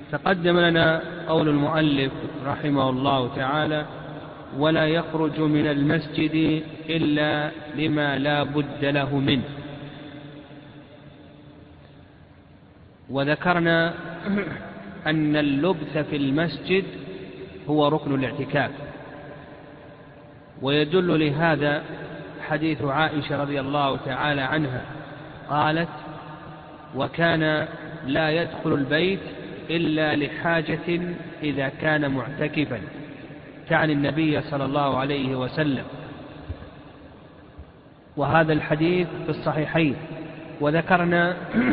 تقدم لنا قول المؤلف رحمه الله تعالى: ولا يخرج من المسجد إلا لما لا بد له منه. وذكرنا أن اللبث في المسجد هو ركن الاعتكاف، ويدل لهذا حديث عائشة رضي الله تعالى عنها قالت: وكان لا يدخل البيت إلا لحاجة إذا كان معتكفا، تعني النبي صلى الله عليه وسلم. وهذا الحديث في الصحيحين. وذكرنا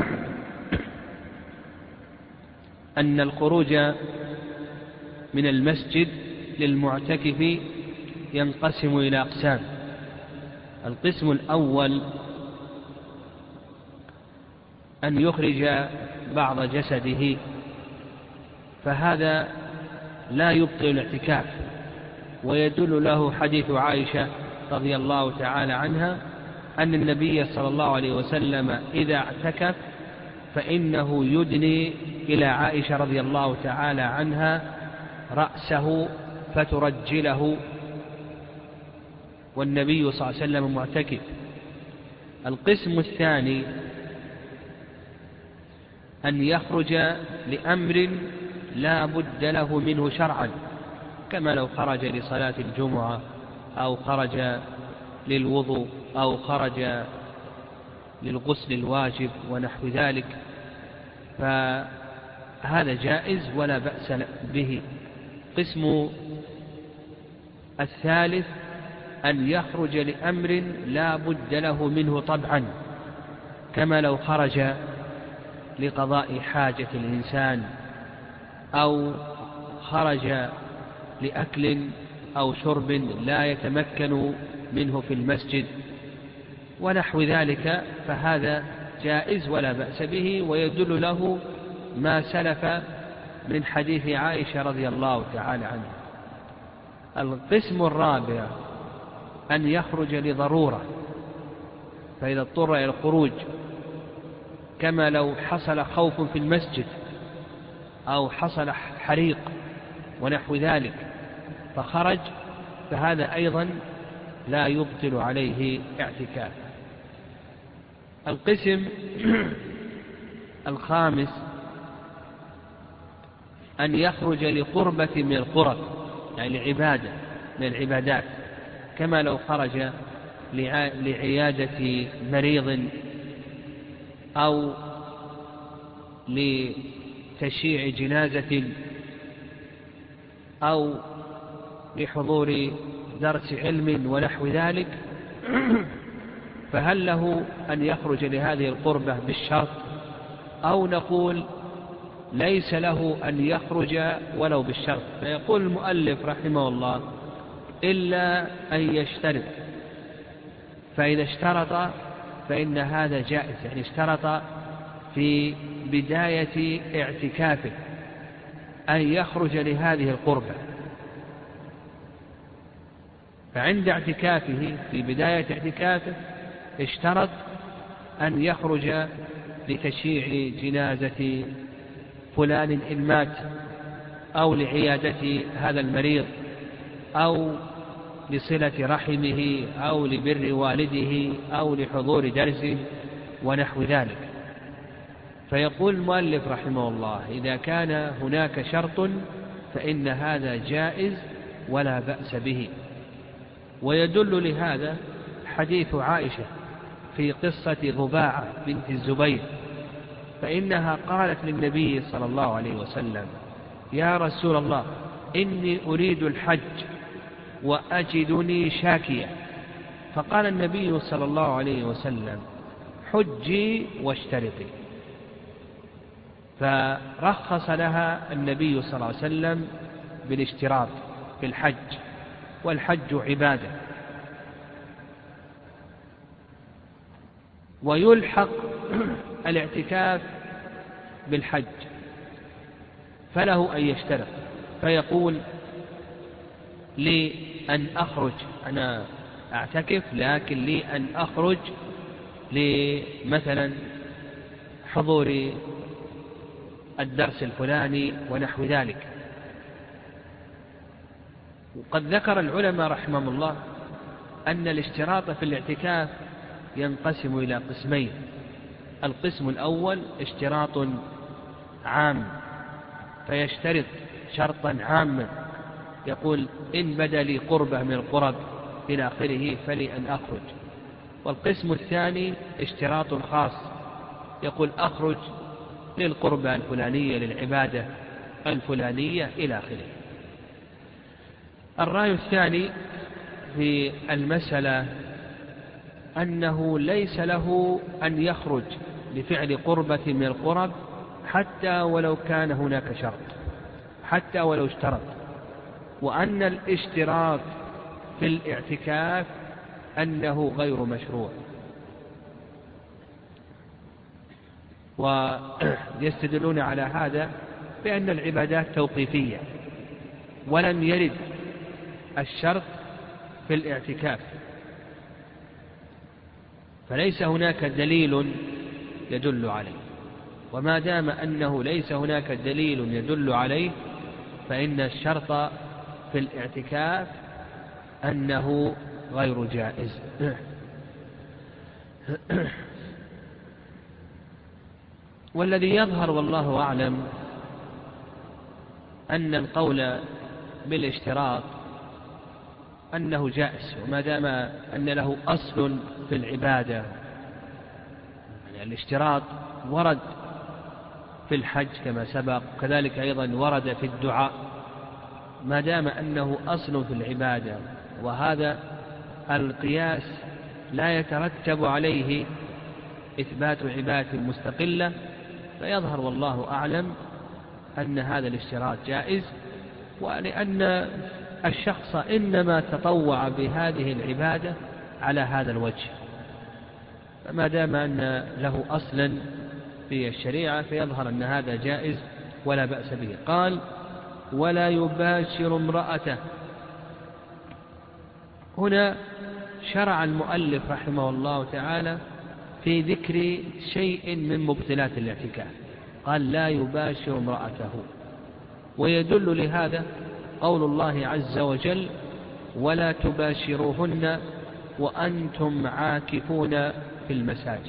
أن الخروج من المسجد للمعتكف ينقسم إلى أقسام. القسم الأول أن يخرج بعض جسده، فهذا لا يبطل الاعتكاف، ويدل له حديث عائشة رضي الله تعالى عنها أن النبي صلى الله عليه وسلم إذا اعتكف فإنه يدني إلى عائشة رضي الله تعالى عنها رأسه فترجله، والنبي صلى الله عليه وسلم معتكف. القسم الثاني أن يخرج لأمر لا بد له منه شرعا، كما لو خرج لصلاة الجمعة أو خرج للوضوء أو خرج للغسل الواجب ونحو ذلك، فهذا جائز ولا بأس به. القسم الثالث أن يخرج لأمر لا بد له منه طبعا، كما لو خرج لقضاء حاجة الإنسان أو خرج لأكل أو شرب لا يتمكن منه في المسجد ونحو ذلك، فهذا جائز ولا بأس به، ويدل له ما سلف من حديث عائشة رضي الله تعالى عنها. القسم الرابع أن يخرج لضرورة، فإذا اضطر إلى الخروج كما لو حصل خوف في المسجد أو حصل حريق ونحو ذلك فخرج، فهذا أيضا لا يبطل عليه اعتكاف. القسم الخامس أن يخرج لقربة من القرب، يعني لعبادة من العبادات، كما لو خرج لعيادة مريض أو لتشييع جنازة أو لحضور درس علم ونحو ذلك، فهل له أن يخرج لهذه القربة بالشرط، أو نقول ليس له أن يخرج ولو بالشرط؟ فيقول المؤلف رحمه الله: إلا أن يشترط. فإذا اشترط فإن هذا جائز، يعني اشترط في بداية اعتكافه أن يخرج لهذه القربة، فعند اعتكافه في بداية اعتكافه اشترط أن يخرج لتشييع جنازة فلان إن مات، أو لعيادة هذا المريض، أو لصلة رحمه، أو لبر والده، أو لحضور درس ونحو ذلك. فيقول المؤلف رحمه الله: إذا كان هناك شرط فإن هذا جائز ولا بأس به. ويدل لهذا حديث عائشة في قصة ضباعة بنت الزبير، فإنها قالت للنبي صلى الله عليه وسلم: يا رسول الله، إني أريد الحج وأجدني شاكية. فقال النبي صلى الله عليه وسلم: حجي واشترطي. فرخص لها النبي صلى الله عليه وسلم بالاشتراط في الحج، والحج عبادة. ويلحق الاعتكاف بالحج، فله أن يشترط، فيقول: لي أن أخرج، أنا أعتكف لكن لي أن أخرج لمثلا حضور الدرس الفلاني ونحو ذلك. وقد ذكر العلماء رحمهم الله أن الاشتراط في الاعتكاف ينقسم إلى قسمين. القسم الأول اشتراط عام، فيشترط شرطا عاما يقول إن بدا لي قربة من القرب إلى آخره فلي أن أخرج. والقسم الثاني اشتراط خاص، يقول أخرج للقربة الفلانية للعبادة الفلانية إلى آخره. الرأي الثاني في المسألة أنه ليس له أن يخرج لفعل قربة من القرب حتى ولو كان هناك شرط، حتى ولو اشترط، وأن الاشتراط في الاعتكاف أنه غير مشروع. ويستدلون على هذا بأن العبادات توقيفية ولم يرد الشرط في الاعتكاف، فليس هناك دليل يدل عليه. وما دام أنه ليس هناك دليل يدل عليه فإن الشرط في الاعتكاف أنه غير جائز. والذي يظهر والله أعلم أن القول بالاشتراط أنه جائز، وما دام أن له أصل في العبادة. يعني الاشتراط ورد في الحج كما سبق، وكذلك أيضا ورد في الدعاء. ما دام أنه أصل في العبادة وهذا القياس لا يترتب عليه إثبات عبادة مستقلة، فيظهر والله أعلم أن هذا الاشتراط جائز، ولأن الشخص إنما تطوع بهذه العبادة على هذا الوجه، فما دام أن له أصلا في الشريعة فيظهر أن هذا جائز ولا بأس به. قال ولا يباشر امرأته. هنا شرع المؤلف رحمه الله تعالى في ذكر شيء من مبطلات الاعتكاف، قال لا يباشر امرأته، ويدل لهذا قول الله عز وجل ولا تباشروهن وأنتم عاكفون في المساجد.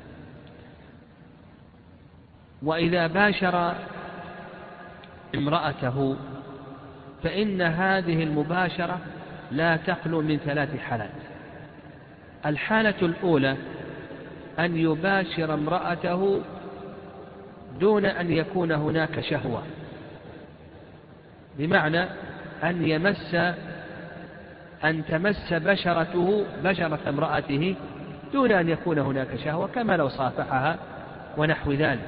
وإذا باشر امرأته فإن هذه المباشرة لا تخلو من 3 حالات. الحالة الأولى أن يباشر امرأته دون أن يكون هناك شهوة، بمعنى أن تمس بشرته بشرة امرأته دون أن يكون هناك شهوة، كما لو صافحها ونحو ذلك،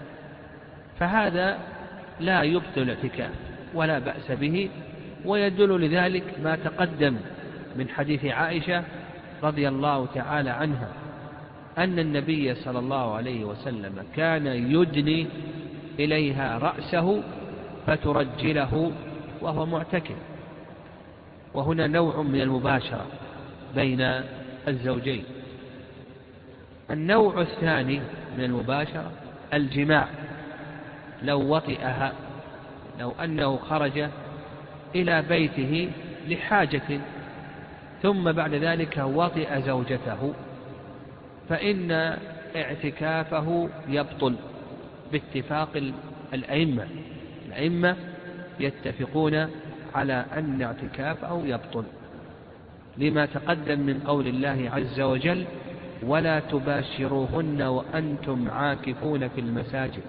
فهذا لا يبطل الاعتكاف ولا بأس به. ويدل لذلك ما تقدم من حديث عائشة رضي الله تعالى عنها أن النبي صلى الله عليه وسلم كان يدني إليها رأسه فترجله وهو معتكف. وهنا نوع من المباشرة بين الزوجين. النوع الثاني من المباشرة الجماع، لو وطئها، لو أنه خرج إلى بيته لحاجة ثم بعد ذلك وطئ زوجته فإن اعتكافه يبطل باتفاق الأئمة. الأئمة يتفقون على أن اعتكافه يبطل لما تقدم من قول الله عز وجل ولا تباشروهن وأنتم عاكفون في المساجد.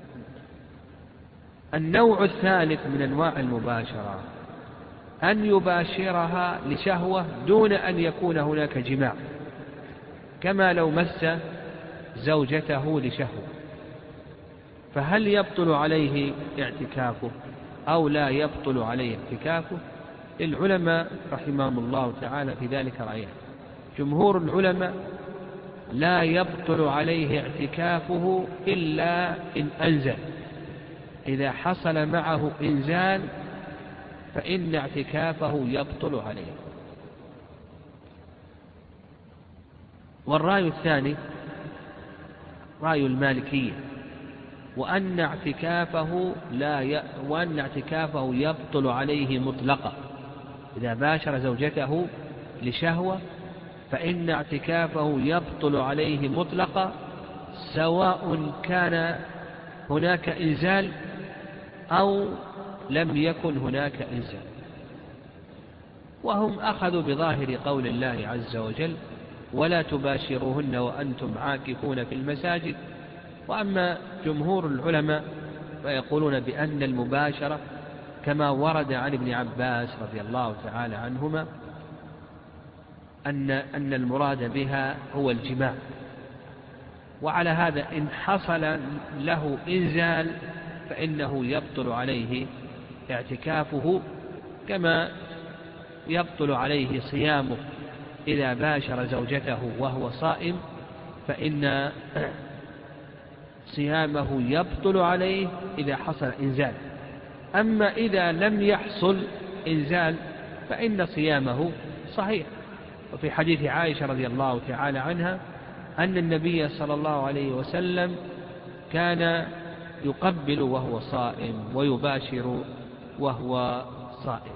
النوع الثالث من أنواع المباشرة أن يباشرها لشهوة دون أن يكون هناك جماع، كما لو مس زوجته لشهوة، فهل يبطل عليه اعتكافه أو لا يبطل عليه اعتكافه؟ العلماء رحمهم الله تعالى في ذلك رأيان. جمهور العلماء لا يبطل عليه اعتكافه إلا إن أنزل، إذا حصل معه إنزال فإن اعتكافه يبطل عليه. والرأي الثاني رأي المالكية، وأن اعتكافه يبطل عليه مطلقا. إذا باشر زوجته لشهوة فإن اعتكافه يبطل عليه مطلقا، سواء كان هناك إنزال أو لم يكن هناك إنزال. وهم أخذوا بظاهر قول الله عز وجل: ولا تباشروهن وأنتم عاكفون في المساجد. وأما جمهور العلماء فيقولون بأن المباشرة كما ورد عن ابن عباس رضي الله تعالى عنهما أن المراد بها هو الجماع. وعلى هذا إن حصل له إنزال فإنه يبطل عليه اعتكافه، كما يبطل عليه صيامه إذا باشر زوجته وهو صائم، فإن صيامه يبطل عليه إذا حصل إنزال. أما إذا لم يحصل إنزال فإن صيامه صحيح. وفي حديث عائشة رضي الله تعالى عنها أن النبي صلى الله عليه وسلم كان يقبل وهو صائم ويباشر وهو صائم.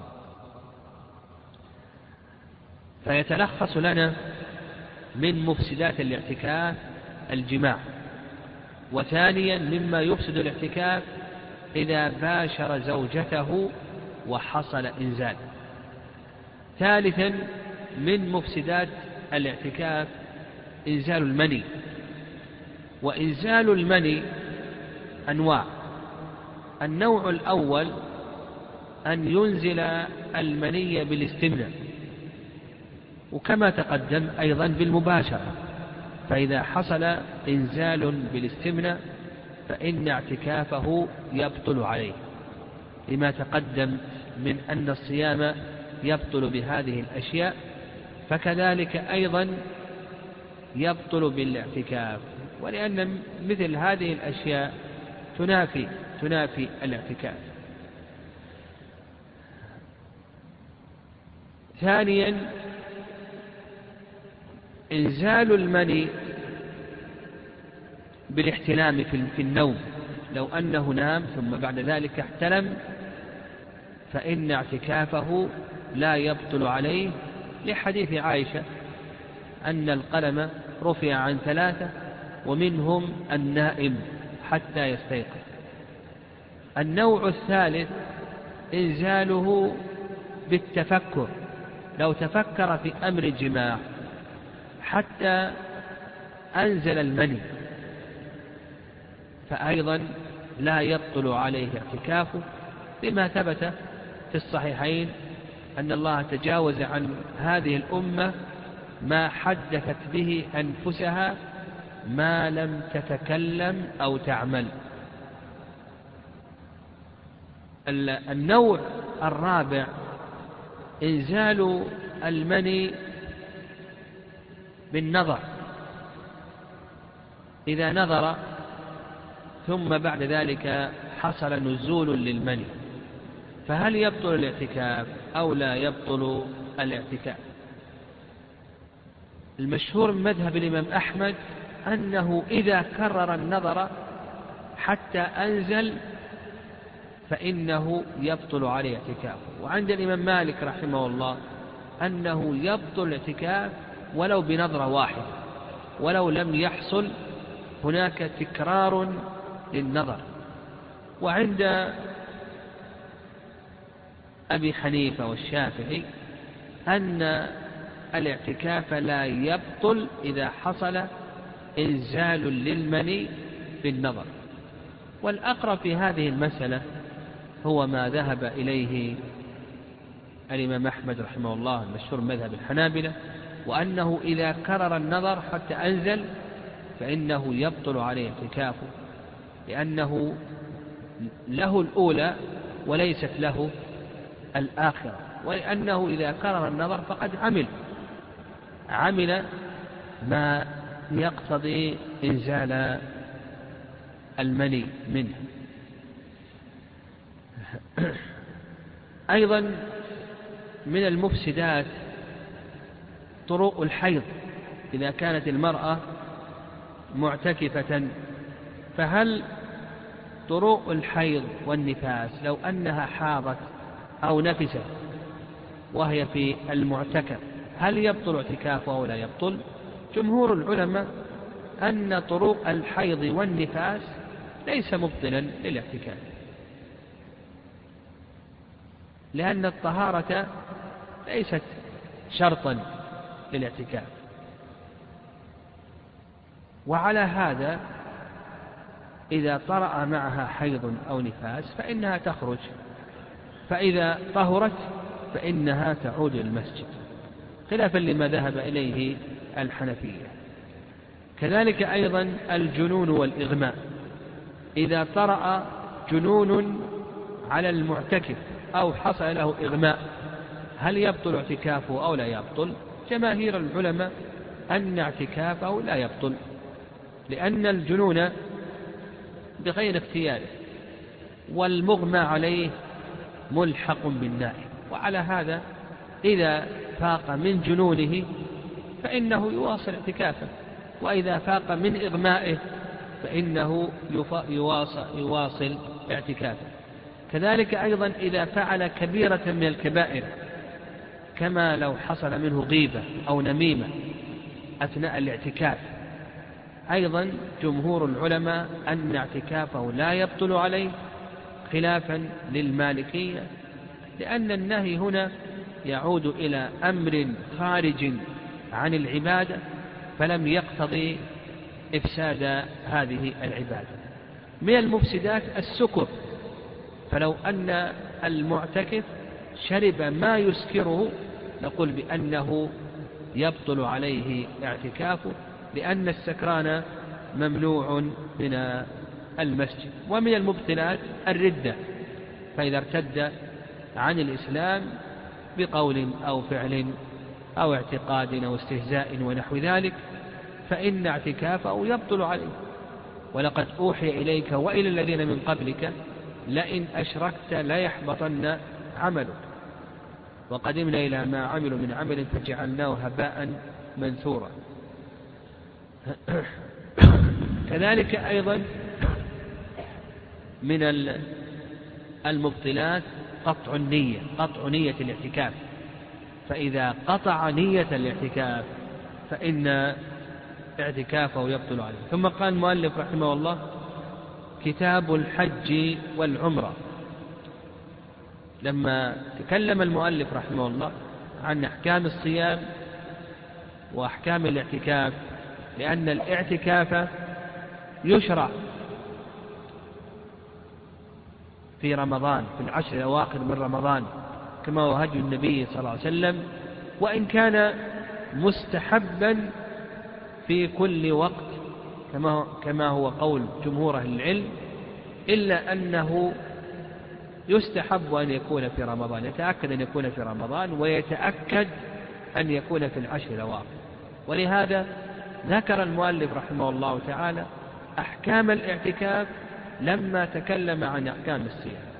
فيتلخص لنا من مفسدات الاعتكاف الجماع. وثانيا مما يفسد الاعتكاف إذا باشر زوجته وحصل إنزال. ثالثا من مفسدات الاعتكاف إنزال المني. وإنزال المني أنواع. النوع الأول أن ينزل المني بالاستمناء، وكما تقدم أيضا بالمباشرة. فإذا حصل إنزال بالاستمناء فإن اعتكافه يبطل عليه، لما تقدم من أن الصيام يبطل بهذه الأشياء، فكذلك أيضا يبطل بالاعتكاف، ولأن مثل هذه الأشياء تنافي الاعتكاف. ثانيا إنزال المني بالاحتلام في النوم. لو أنه نام ثم بعد ذلك احتلم فإن اعتكافه لا يبطل عليه، لحديث عائشة أن القلم رفع عن 3 ومنهم النائم حتى يستيقظ. النوع الثالث إنزاله بالتفكر. لو تفكر في أمر الجماع حتى أنزل المني فأيضا لا يبطل عليه اعتكافه، لما ثبت في الصحيحين أن الله تجاوز عن هذه الأمة ما حدثت به أنفسها ما لم تتكلم أو تعمل. النوع الرابع إنزال المني بالنظر. إذا نظر ثم بعد ذلك حصل نزول للمني فهل يبطل الاعتكاف أو لا يبطل الاعتكاف؟ المشهور من مذهب الإمام أحمد أنه إذا كرر النظر حتى أنزل فإنه يبطل عليه اعتكافه. وعند الإمام مالك رحمه الله أنه يبطل الاعتكاف ولو بنظرة واحدة، ولو لم يحصل هناك تكرار للنظر. وعند أبي حنيفة والشافعي أن الاعتكاف لا يبطل إذا حصل إنزال للمني بالنظر. والأقرب في هذه المسألة هو ما ذهب إليه الإمام أحمد رحمه الله المشهور مذهب الحنابلة، وأنه إذا كرر النظر حتى أنزل فإنه يبطل عليه اعتكافه، لأنه له الأولى وليست له الآخرة، ولأنه إذا كرر النظر فقد عمل ما يقتضي إنزال المني منه. أيضا من المفسدات طرق الحيض. إذا كانت المرأة معتكفة فهل طروء الحيض والنفاس لو أنها حاضت أو نفست وهي في المعتكف هل يبطل اعتكافه أو لا يبطل؟ جمهور العلماء أن طروء الحيض والنفاس ليس مبطلا للاعتكاف، لأن الطهارة ليست شرطا للاعتكاف. وعلى هذا إذا طرأ معها حيض أو نفاس فإنها تخرج، فإذا طهرت فإنها تعود للمسجد، خلافا لما ذهب إليه الحنفية. كذلك أيضا الجنون والإغماء، إذا طرأ جنون على المعتكف أو حصل له إغماء هل يبطل اعتكافه أو لا يبطل؟ جماهير العلماء أن اعتكافه لا يبطل، لأن الجنون بغير اختياره، والمغمى عليه ملحق بالنائم، وعلى هذا إذا فاق من جنونه فإنه يواصل اعتكافه، وإذا فاق من إغمائه فإنه يواصل اعتكافه. كذلك أيضا إذا فعل كبيرة من الكبائر كما لو حصل منه غيبة أو نميمة أثناء الاعتكاف، أيضا جمهور العلماء أن اعتكافه لا يبطل عليه، خلافا للمالكية، لأن النهي هنا يعود إلى أمر خارج عن العبادة فلم يقتضي إفساد هذه العبادة. من المفسدات السكر، فلو أن المعتكف شرب ما يسكره نقول بأنه يبطل عليه اعتكافه، لأن السكران ممنوع من المسجد. ومن المبطلات الردة، فإذا ارتد عن الإسلام بقول أو فعل أو اعتقاد أو استهزاء ونحو ذلك فإن اعتكافه يبطل عليه. ولقد أوحي إليك وإلى الذين من قبلك لئن أشركت ليحبطن عملك وقدمنا إلى ما عملوا من عمل فجعلناه هباء منثورا. كذلك أيضا من المبطلات قطع النية، قطع نية الاعتكاف، فإذا قطع نية الاعتكاف فإن اعتكافه يبطل عليه. ثم قال المؤلف رحمه الله: كتاب الحج والعمرة. لما تكلم المؤلف رحمه الله عن أحكام الصيام وأحكام الاعتكاف، لأن الاعتكاف يشرع في رمضان في العشر الأواخر من رمضان كما هو هدي النبي صلى الله عليه وسلم، وإن كان مستحبا في كل وقت كما هو قول جمهور أهل العلم، إلا أنه يستحب أن يكون في رمضان، يتأكد أن يكون في رمضان ويتأكد أن يكون في العشر الأواخر. ولهذا ذكر المؤلف رحمه الله تعالى أحكام الاعتكاف لما تكلم عن أحكام الصيام.